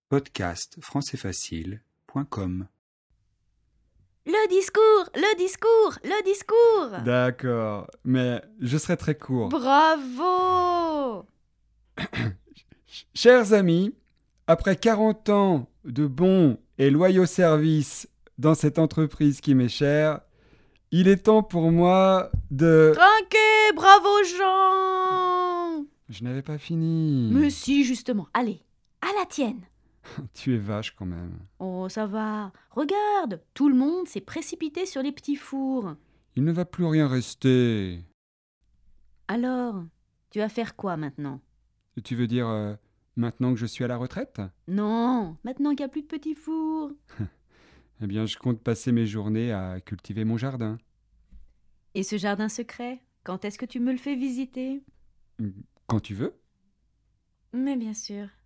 podcastfrancaisfacile.com. Le discours, le discours, le discours. D'accord, mais je serai très court. Bravo. Chers amis, après 40 ans de bons et loyaux services dans cette entreprise qui m'est chère, il est temps pour moi de... Trinquez, bravo Jean. Je n'avais pas fini. Mais si, justement. Allez, à la tienne. Tu es vache quand même. Oh, ça va. Regarde, tout le monde s'est précipité sur les petits fours. Il ne va plus rien rester. Alors, tu vas faire quoi maintenant? Tu veux dire maintenant que je suis à la retraite? Non, maintenant qu'il n'y a plus de petits fours. Eh bien, je compte passer mes journées à cultiver mon jardin. Et ce jardin secret, quand est-ce que tu me le fais visiter? Quand tu veux. Mais bien sûr.